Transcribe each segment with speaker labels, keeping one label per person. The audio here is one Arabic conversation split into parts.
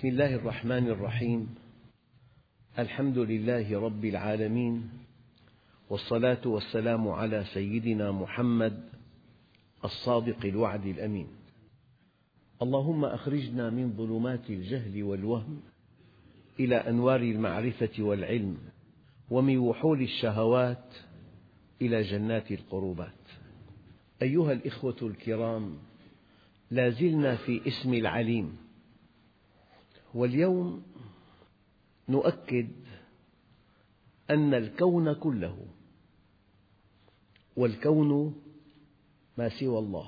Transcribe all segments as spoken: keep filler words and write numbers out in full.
Speaker 1: بسم الله الرحمن الرحيم. الحمد لله رب العالمين، والصلاة والسلام على سيدنا محمد الصادق الوعد الأمين. اللهم أخرجنا من ظلمات الجهل والوهم إلى أنوار المعرفة والعلم، ومن وحول الشهوات إلى جنات القربات. أيها الإخوة الكرام، لا زلنا في اسم العليم، واليوم نؤكد أن الكون كله، والكون ما سوى الله،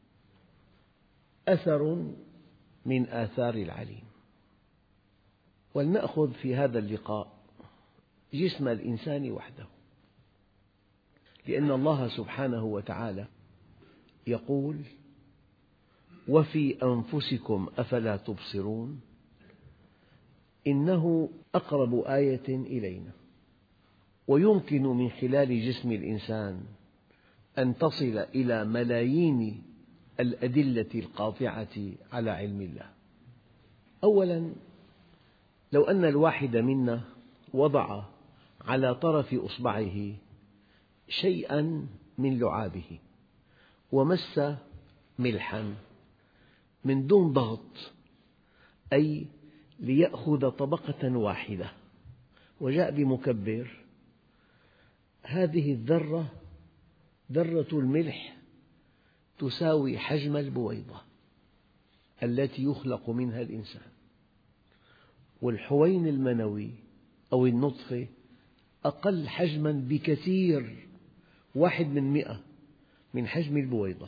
Speaker 1: أثر من آثار العليم. ولنأخذ في هذا اللقاء جسم الإنسان وحده، لأن الله سبحانه وتعالى يقول: وفي أنفسكم أفلا تبصرون، إنه أقرب آية إلينا. ويمكن من خلال جسم الإنسان أن تصل إلى ملايين الأدلة القاطعة على علم الله. أولاً، لو أن الواحد منا وضع على طرف إصبعه شيئاً من لعابه ومس ملحاً من دون ضغط، أي ليأخذ طبقة واحدة، وجاء بمكبر، هذه الذرة ذرة الملح تساوي حجم البويضة التي يخلق منها الإنسان. والحوين المنوي أو النطفة أقل حجماً بكثير، واحد من مئة من حجم البويضة.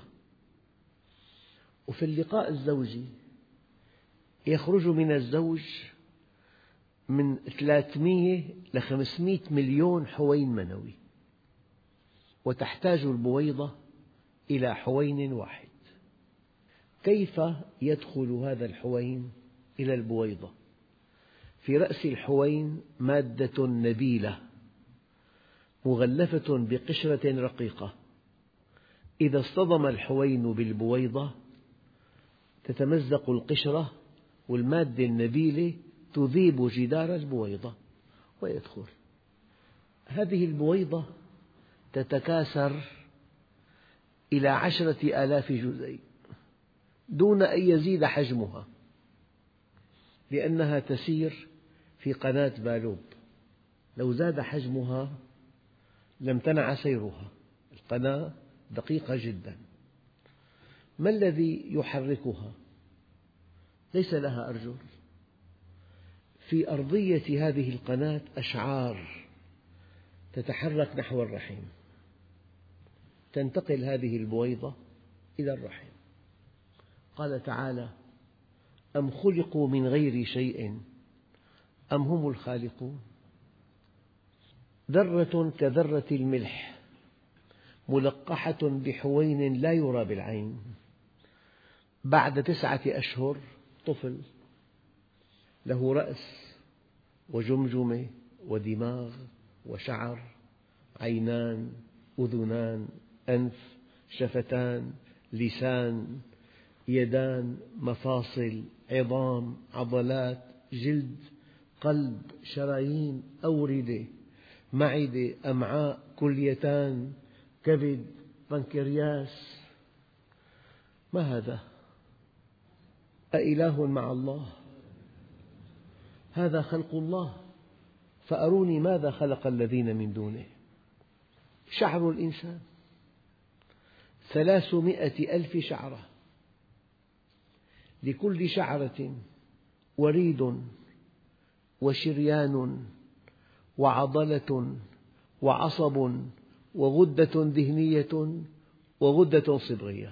Speaker 1: وفي اللقاء الزوجي يخرج من الزوج من ثلاثمئة إلى خمسمئة مليون حوين منوي، وتحتاج البويضة إلى حوين واحد. كيف يدخل هذا الحوين إلى البويضة؟ في رأس الحوين مادة نبيلة مغلفة بقشرة رقيقة، إذا اصطدم الحوين بالبويضة تتمزق القشرة، والمادة النبيلة تذيب جدار البويضة ويدخل. هذه البويضة تتكاثر إلى عشرة آلاف جزيء دون أن يزيد حجمها، لأنها تسير في قناة بالوب. لو زاد حجمها لامتنع سيرها، القناة دقيقة جدا. ما الذي يحركها؟ ليس لها أرجل. في أرضية هذه القناة أشعار تتحرك نحو الرحم، تنتقل هذه البويضة إلى الرحم. قال تعالى: أم خلقوا من غير شيء أم هم الخالقون. ذرة كذرة الملح ملقحة بحوين لا يرى بالعين، بعد تسعة أشهر طفل، له رأس وجمجمة ودماغ وشعر، عينان، أذنان، أنف، شفتان، لسان، يدان، مفاصل، عظام، عضلات، جلد، قلب، شرايين، أوردة، معدة، أمعاء، كليتان، كبد، بنكرياس. ما هذا؟ أإله مع الله؟ هذا خلق الله، فأروني ماذا خلق الذين من دونه. شعر الإنسان ثلاثمئة ألف شعرة، لكل شعرة وريد وشريان وعضلة وعصب وغدة دهنية وغدة صبغية.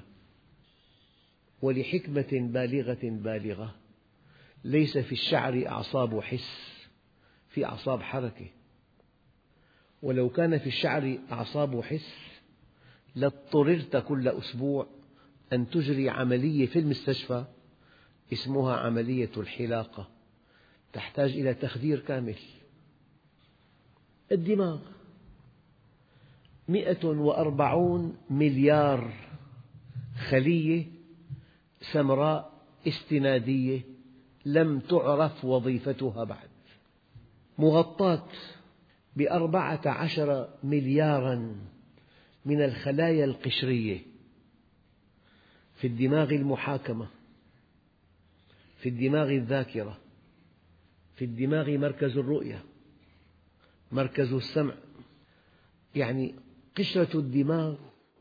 Speaker 1: ولحكمة بالغة بالغة، ليس في الشعر أعصاب حس، في أعصاب حركة. ولو كان في الشعر أعصاب حس لاضطررت كل أسبوع أن تجري عملية في المستشفى اسمها عملية الحلاقة، تحتاج إلى تخدير كامل. الدماغ مئة وأربعون مليار خلية سمراء استنادية لم تعرف وظيفتها بعد، مغطاة بأربعة عشر ملياراً من الخلايا القشرية، في الدماغ المحاكمة، في الدماغ الذاكرة، في الدماغ مركز الرؤية، مركز السمع. يعني قشرة الدماغ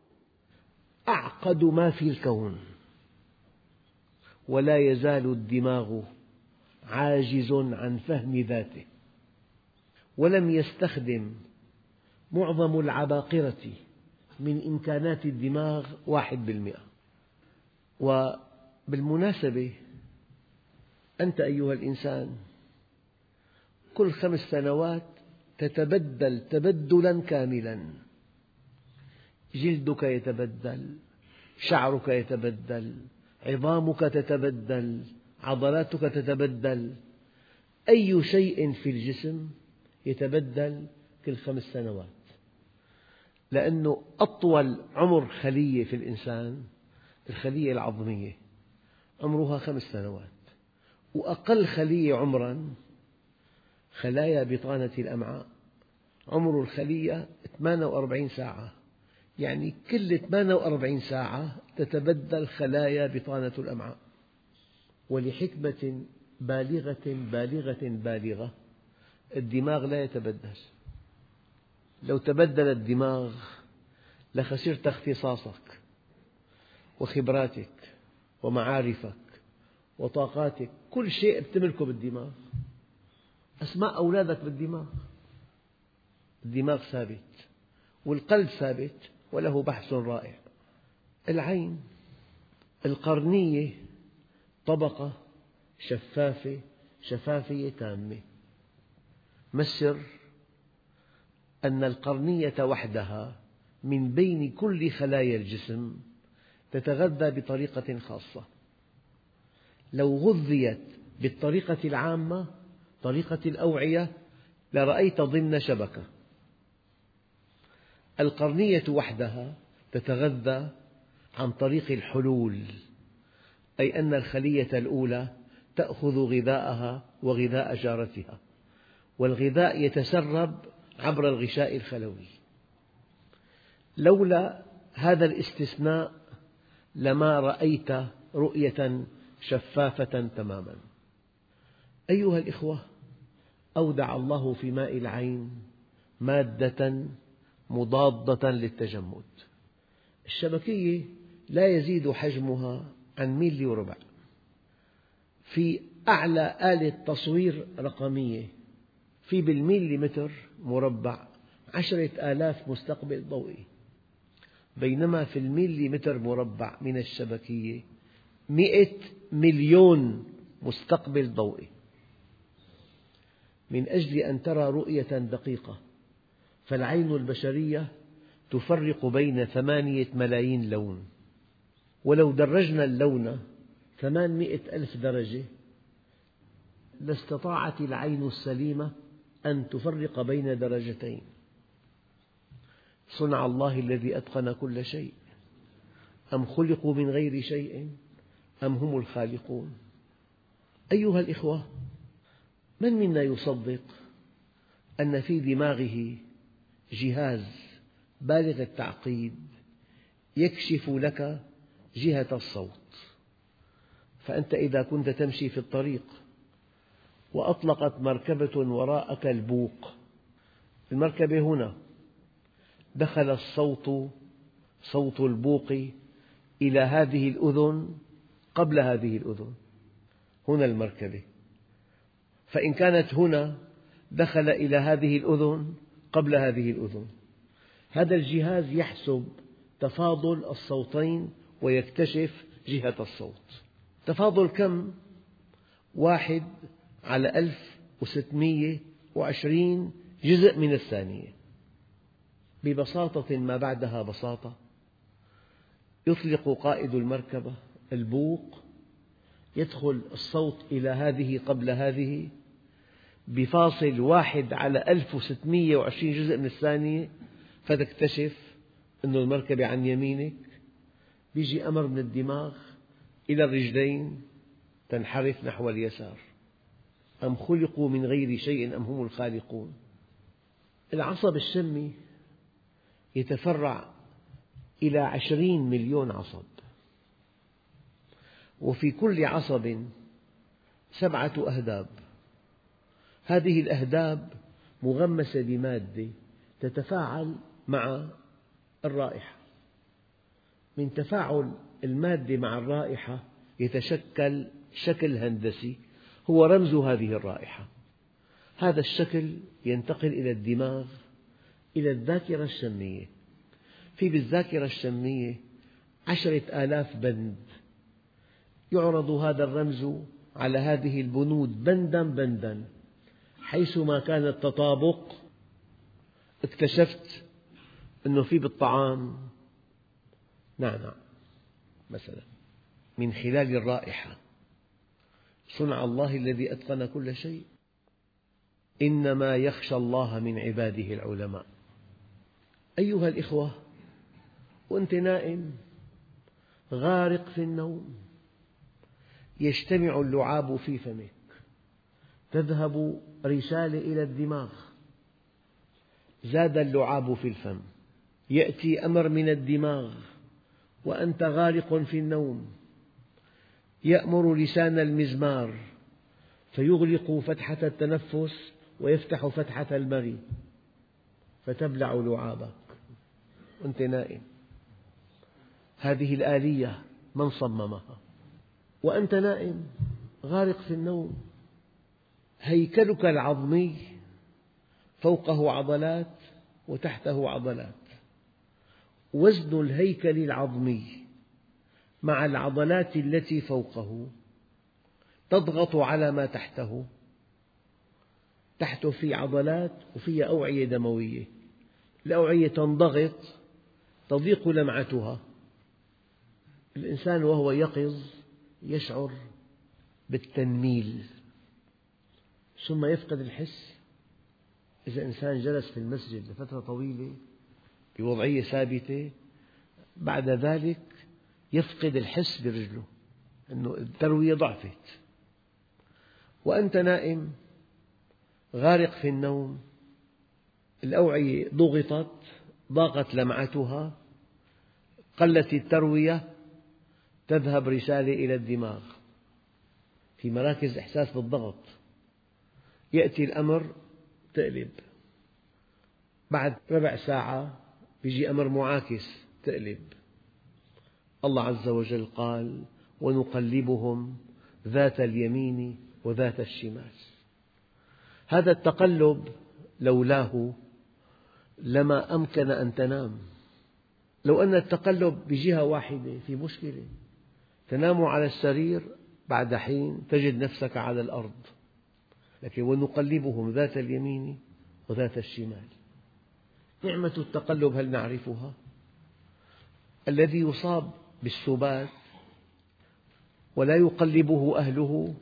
Speaker 1: أعقد ما في الكون، ولا يزال الدماغ عاجز عن فهم ذاته، ولم يستخدم معظم العباقرة من إمكانات الدماغ واحد بالمئة. وبالمناسبة أنت أيها الإنسان كل خمس سنوات تتبدل تبدلاً كاملاً، جلدك يتبدل، شعرك يتبدل، عظامك تتبدل، عضلاتك تتبدل، أي شيء في الجسم يتبدل كل خمس سنوات، لأنه أطول عمر خلية في الإنسان الخلية العظمية عمرها خمس سنوات، وأقل خلية عمراً خلايا بطانة الأمعاء عمر الخلية ثمانية وأربعين ساعة، يعني كل ثمانية وأربعين ساعة تتبدل خلايا بطانة الأمعاء. ولحكمة بالغة بالغة بالغة الدماغ لا يتبدل. لو تبدل الدماغ لخسرت اختصاصك وخبراتك ومعارفك وطاقاتك، كل شيء تملكه بالدماغ، أسماء أولادك بالدماغ. الدماغ ثابت والقلب ثابت، وله بحث رائع. العين القرنية طبقة شفافة شفافية تامة. ما السر؟ أن القرنية وحدها من بين كل خلايا الجسم تتغذى بطريقة خاصة. لو غذيت بالطريقة العامة طريقة الأوعية لرأيت ضمن شبكة. القرنية وحدها تتغذى عن طريق الحلول، أي أن الخلية الأولى تأخذ غذاءها وغذاء جارتها، والغذاء يتسرب عبر الغشاء الخلوي. لولا هذا الاستثناء لما رأيت رؤية شفافة تماما. أيها الإخوة، أودع الله في ماء العين مادة مضادة للتجمد. الشبكية لا يزيد حجمها عن ميلي وربع. في أعلى آلة تصوير رقمية في بالميليمتر مربع عشرة آلاف مستقبل ضوئي، بينما في الميليمتر مربع من الشبكية مئة مليون مستقبل ضوئي. من أجل أن ترى رؤية دقيقة فالعين البشرية تفرق بين ثمانية ملايين لون، ولو درجنا اللون ثمانمئة ألف درجة لاستطاعت العين السليمة أن تفرق بين درجتين. صنع الله الذي أتقن كل شيء، أم خلقوا من غير شيء أم هم الخالقون. أيها الإخوة، من منا يصدق أن في دماغه جهاز بالغ التعقيد يكشف لك جهة الصوت؟ فأنت إذا كنت تمشي في الطريق وأطلقت مركبة وراءك البوق، المركبة هنا، دخل الصوت صوت البوق إلى هذه الأذن قبل هذه الأذن، هنا المركبة، فإن كانت هنا دخل إلى هذه الأذن قبل هذه الأذن. هذا الجهاز يحسب تفاضل الصوتين ويكتشف جهة الصوت. تفاضل كم؟ واحد على ألف وستمئة وعشرين جزء من الثانية. ببساطة ما بعدها بساطة، يطلق قائد المركبة البوق، يدخل الصوت إلى هذه قبل هذه بفاصل واحد على ألف وستمئة وعشرين جزء من الثانية، فتكتشف أن المركبة عن يمينك. يأتي أمر من الدماغ إلى الرجلين، تنحرف نحو اليسار. أم خلقوا من غير شيء أم هم الخالقون. العصب الشمي يتفرع إلى عشرين مليون عصب، وفي كل عصب سبعة أهداب. هذه الأهداب مغمسة بمادة تتفاعل مع الرائحة. من تفاعل المادة مع الرائحة يتشكل شكل هندسي هو رمز هذه الرائحة. هذا الشكل ينتقل إلى الدماغ، إلى الذاكرة الشمية. في بالذاكرة الشمية عشرة آلاف بند، يعرض هذا الرمز على هذه البنود بندا بندا، حيثما كان التطابق اكتشفت أنه في بالطعام نعناع مثلا من خلال الرائحة. صنع الله الذي أتقن كل شيء. إنما يخشى الله من عباده العلماء. أيها الإخوة، وأنت نائم غارق في النوم يجتمع اللعاب في فمك، تذهب رسالة إلى الدماغ، زاد اللعاب في الفم، يأتي أمر من الدماغ وأنت غارق في النوم، يأمر لسان المزمار فيغلق فتحة التنفس ويفتح فتحة المرئ فتبلع لعابك وأنت نائم. هذه الآلية من صممها؟ وأنت نائم غارق في النوم هيكلك العظمي فوقه عضلات وتحته عضلات. وزن الهيكل العظمي مع العضلات التي فوقه تضغط على ما تحته. تحته في عضلات وفيها أوعية دموية، الأوعية تنضغط تضيق لمعتها. الإنسان وهو يقظ يشعر بالتنميل ثم يفقد الحس. إذا إنسان جلس في المسجد لفترة طويلة بوضعية ثابتة بعد ذلك يفقد الحس برجله، أنه التروية ضعفت. وأنت نائم غارق في النوم، الأوعية ضغطت، ضاقت لمعتها، قلت التروية، تذهب رسالة إلى الدماغ في مراكز إحساس بالضغط، يأتي الأمر تقلب. بعد ربع ساعة يجي أمر معاكس تقلب. الله عز وجل قال: ونقلبهم ذات اليمين وذات الشمال. هذا التقلب لولاه لما أمكن أن تنام. لو أن التقلب بجهة واحدة في مشكلة، تنام على السرير بعد حين تجد نفسك على الأرض. لكن ونقلبهم ذات اليمين وذات الشمال. نعمة التقلب هل نعرفها؟ الذي يصاب بالسبات ولا يقلبه أهله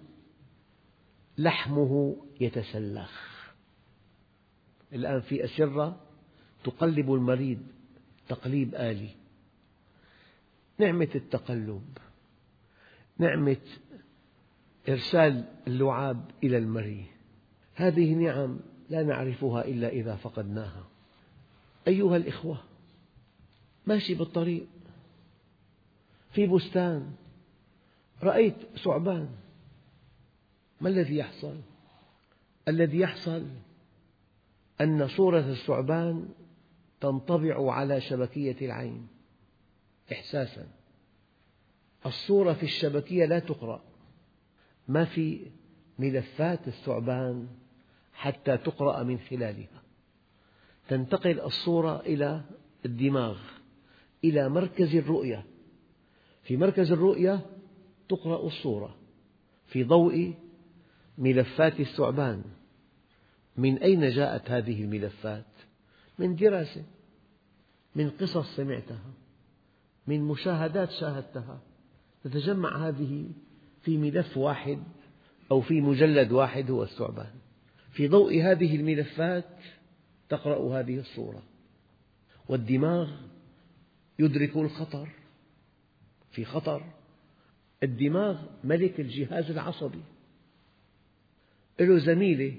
Speaker 1: لحمه يتسلخ. الآن في أسرة تقلب المريض تقليب آلي. نعمة التقلب، نعمة إرسال اللعاب إلى المريء، هذه نعم لا نعرفها إلا إذا فقدناها. أيها الإخوة، ماشي بالطريق في بستان رأيت ثعبان، ما الذي يحصل؟ الذي يحصل أن صورة الثعبان تنطبع على شبكية العين إحساسا. الصورة في الشبكية لا تقرأ، ما في ملفات الثعبان حتى تقرأ من خلالها. تنتقل الصورة إلى الدماغ، إلى مركز الرؤية. في مركز الرؤية تقرأ الصورة في ضوء ملفات الثعبان. من أين جاءت هذه الملفات؟ من دراسة، من قصص سمعتها، من مشاهدات شاهدتها. تتجمع هذه في ملف واحد أو في مجلد واحد هو الثعبان. في ضوء هذه الملفات تقرأ هذه الصورة، والدماغ يدرك الخطر، في خطر. الدماغ ملك الجهاز العصبي، له زميلة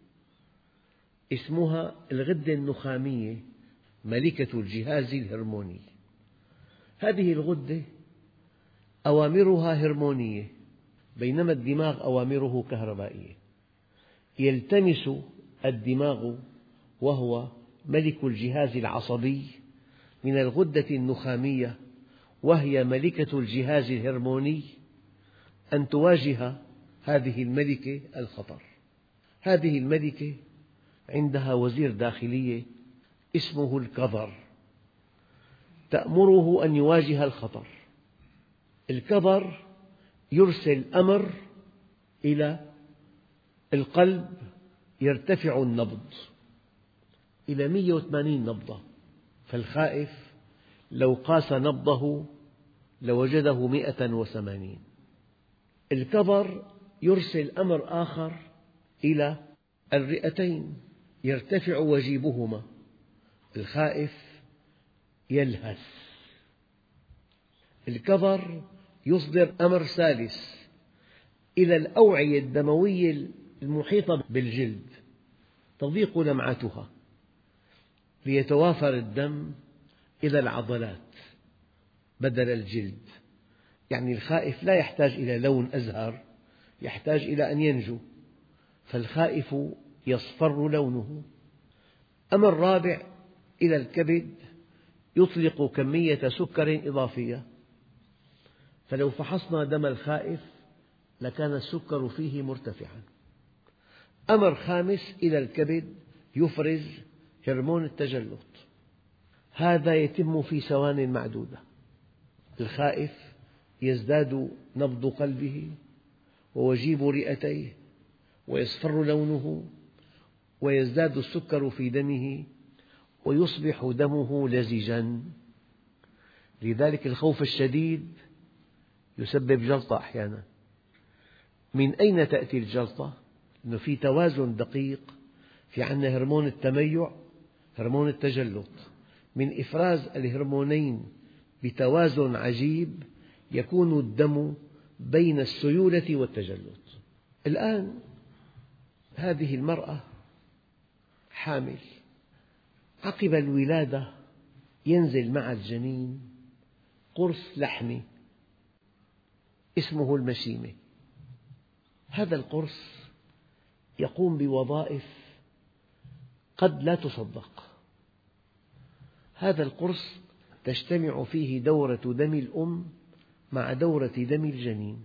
Speaker 1: اسمها الغدة النخامية ملكة الجهاز الهرموني. هذه الغدة أوامرها هرمونية، بينما الدماغ أوامره كهربائية. يلتمس الدماغ وهو ملك الجهاز العصبي من الغدة النخامية وهي ملكة الجهاز الهرموني أن تواجه هذه الملكة الخطر. هذه الملكة عندها وزير داخلية اسمه الكظر، تأمره أن يواجه الخطر. الكظر يرسل أمر إلى القلب يرتفع النبض إلى مئة وثمانين نبضة، فالخائف لو قاس نبضه لوجده مئة وثمانين. الكظر يرسل أمر آخر إلى الرئتين يرتفع وجيبهما، الخائف يلهث. الكظر يصدر أمر ثالث إلى الأوعية الدموية المحيطة بالجلد، تضيق لمعتها ليتوافر الدم إلى العضلات بدل الجلد. يعني الخائف لا يحتاج إلى لون أزهر، يحتاج إلى أن ينجو، فالخائف يصفر لونه. أمر رابع إلى الكبد يطلق كمية سكر إضافية، فلو فحصنا دم الخائف لكان السكر فيه مرتفعا. أمر خامس إلى الكبد يفرز هرمون التجلط، هذا يتم في ثوان معدودة. الخائف يزداد نبض قلبه ووجيب رئتيه ويصفر لونه ويزداد السكر في دمه ويصبح دمه لزجا. لذلك الخوف الشديد يسبب جلطة أحيانا. من أين تأتي الجلطة؟ لأنه في توازن دقيق، في عندنا هرمون التميع هرمون التجلط، من إفراز الهرمونين بتوازن عجيب يكون الدم بين السيولة والتجلط. الآن هذه المرأة حامل، عقب الولادة ينزل مع الجنين قرص لحمي اسمه المشيمة. هذا القرص يقوم بوظائف قد لا تصدق. هذا القرص تجتمع فيه دورة دم الأم مع دورة دم الجنين،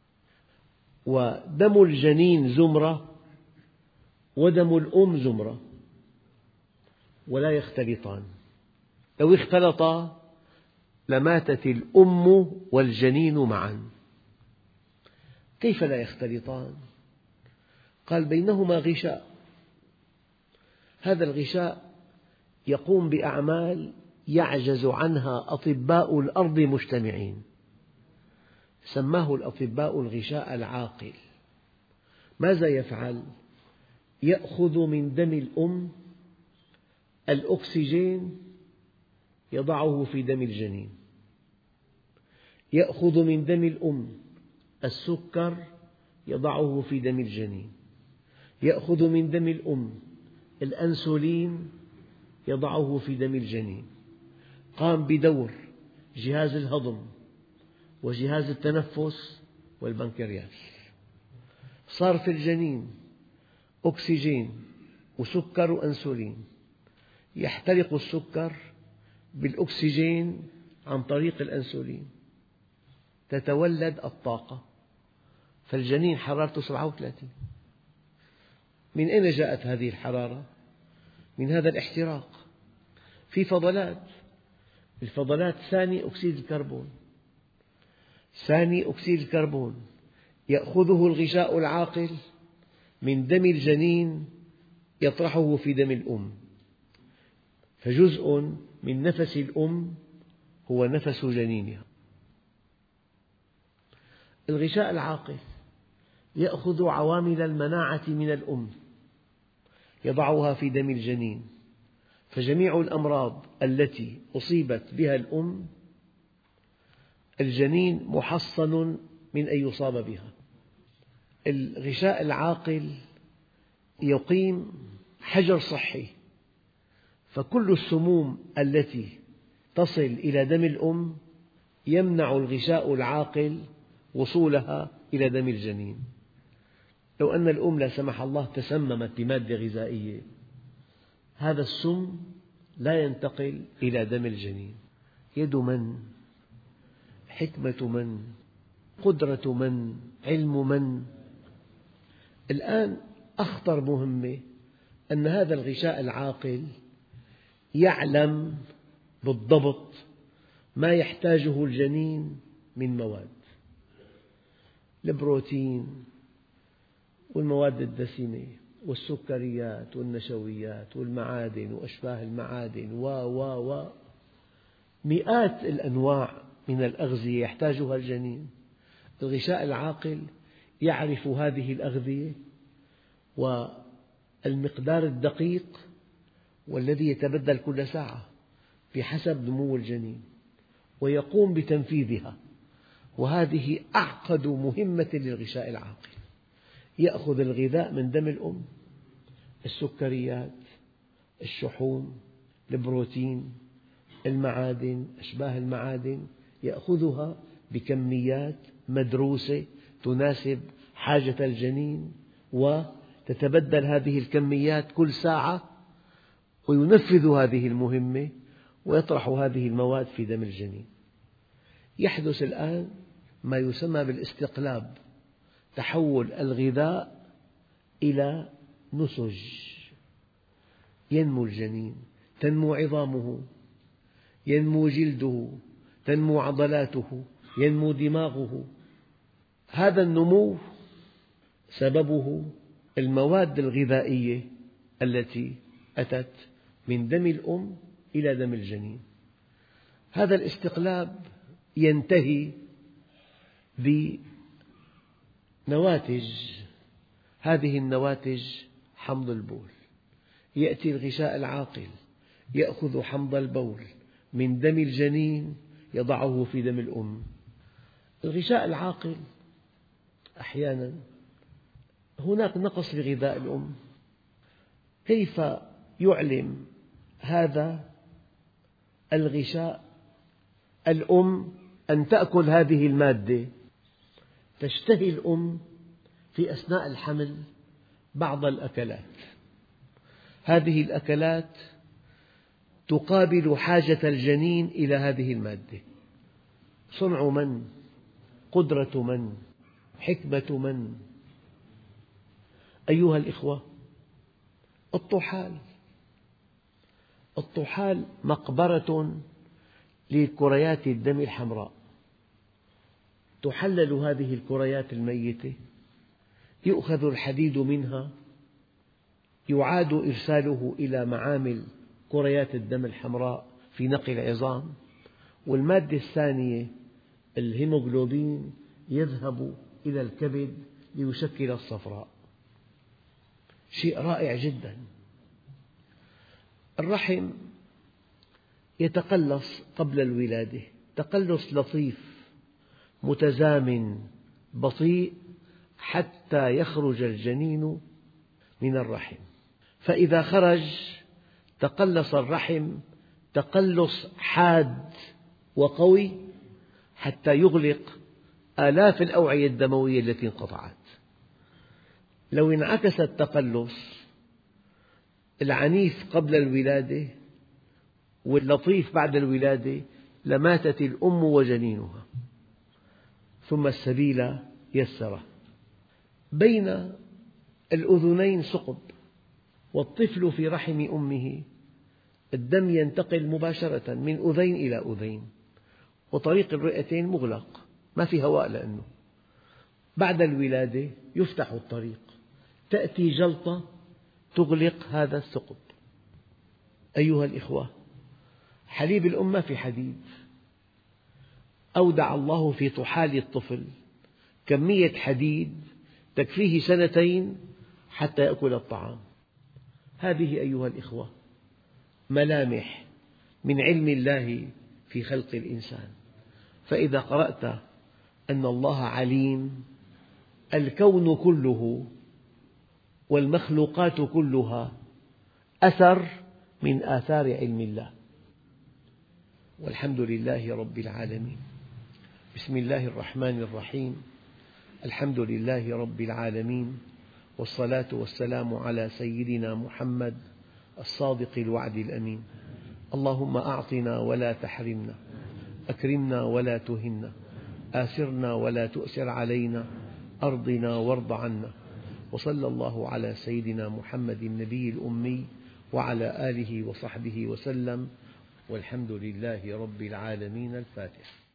Speaker 1: ودم الجنين زمرة ودم الأم زمرة ولا يختلطان. لو اختلطا لماتت الأم والجنين معا. كيف لا يختلطان؟ قال بينهما غشاء، هذا الغشاء يقوم بأعمال يعجز عنها أطباء الأرض مجتمعين، سماه الأطباء الغشاء العاقل. ماذا يفعل؟ يأخذ من دم الأم الأكسجين يضعه في دم الجنين، يأخذ من دم الأم السكر يضعه في دم الجنين، يأخذ من دم الأم الأنسولين يضعه في دم الجنين. قام بدور جهاز الهضم وجهاز التنفس والبنكرياس. صار في الجنين أكسجين وسكر وأنسولين، يحترق السكر بالأكسجين عن طريق الأنسولين، تتولد الطاقة، فالجنين حرارته سبعة وثلاثين. من أين جاءت هذه الحرارة؟ من هذا الاحتراق. في فضلات، الفضلات ثاني أكسيد الكربون، ثاني أكسيد الكربون يأخذه الغشاء العاقل من دم الجنين يطرحه في دم الأم، فجزء من نفس الأم هو نفس جنينها. الغشاء العاقل يأخذ عوامل المناعة من الأم يضعها في دم الجنين، فجميع الأمراض التي أصيبت بها الأم الجنين محصن من أن يصاب بها. الغشاء العاقل يقيم حجر صحي، فكل السموم التي تصل إلى دم الأم يمنع الغشاء العاقل وصولها إلى دم الجنين. لو أن الأم لا سمح الله تسممت بمادة غذائية، هذا السم لا ينتقل إلى دم الجنين. يد من؟ حكمة من؟ قدرة من؟ علم من؟ الآن أخطر مهمة أن هذا الغشاء العاقل يعلم بالضبط ما يحتاجه الجنين من مواد، البروتين والمواد الدسمة والسكريات والنشويات والمعادن وأشباه المعادن و و و مئات الأنواع من الأغذية يحتاجها الجنين. الغشاء العاقل يعرف هذه الأغذية والمقدار الدقيق والذي يتبدل كل ساعة بحسب نمو الجنين، ويقوم بتنفيذها. وهذه أعقد مهمة للغشاء العاقل. يأخذ الغذاء من دم الأم، السكريات، الشحوم، البروتين، المعادن، أشباه المعادن، يأخذها بكميات مدروسة تناسب حاجة الجنين، وتتبدل هذه الكميات كل ساعة، وينفذ هذه المهمة ويطرح هذه المواد في دم الجنين. يحدث الآن ما يسمى بالاستقلاب، تحول الغذاء إلى نسج. ينمو الجنين، تنمو عظامه، ينمو جلده، تنمو عضلاته، ينمو دماغه. هذا النمو سببه المواد الغذائية التي أتت من دم الأم إلى دم الجنين. هذا الاستقلاب ينتهي بنواتج، هذه النواتج حمض البول. يأتي الغشاء العاقل يأخذ حمض البول من دم الجنين يضعه في دم الأم. الغشاء العاقل أحيانا هناك نقص في غذاء الأم، كيف يعلم هذا الغشاء الأم أن تأكل هذه المادة؟ تشتهي الأم في أثناء الحمل بعض الأكلات، هذه الأكلات تقابل حاجة الجنين إلى هذه المادة. صنع من؟ قدرة من؟ حكمة من؟ أيها الإخوة، الطحال الطحال مقبرة لكريات الدم الحمراء. تحلل هذه الكريات الميتة، يؤخذ الحديد منها، يعاد إرساله إلى معامل كريات الدم الحمراء في نقل العظام، والمادة الثانية الهيموغلوبين يذهب إلى الكبد ليشكل الصفراء. شيء رائع جدا. الرحم يتقلص قبل الولادة تقلص لطيف متزامن بطيء حتى يخرج الجنين من الرحم، فإذا خرج تقلص الرحم تقلص حاد وقوي حتى يغلق آلاف الأوعية الدموية التي انقطعت. لو انعكس التقلص العنيف قبل الولادة واللطيف بعد الولادة لماتت الأم وجنينها، ثم السبيل يسره. بين الأذنين ثقب، والطفل في رحم أمه الدم ينتقل مباشرة من أذين إلى أذين، وطريق الرئتين مغلق ما في هواء، لأنه بعد الولادة يفتح الطريق، تأتي جلطة تغلق هذا الثقب. أيها الإخوة، حليب الأم ما في حديد، أودع الله في طحال الطفل كمية حديد تكفيه سنتين حتى يأكل الطعام. هذه أيها الإخوة ملامح من علم الله في خلق الإنسان. فإذا قرأت أن الله عليم، الكون كله والمخلوقات كلها أثر من آثار علم الله. والحمد لله رب العالمين. بسم الله الرحمن الرحيم. الحمد لله رب العالمين، والصلاة والسلام على سيدنا محمد الصادق الوعد الأمين. اللهم أعطنا ولا تحرمنا، أكرمنا ولا تهنا، آثرنا ولا تؤثر علينا، أرضنا وارض عنا. وصلى الله على سيدنا محمد النبي الأمي وعلى آله وصحبه وسلم، والحمد لله رب العالمين. الفاتحة.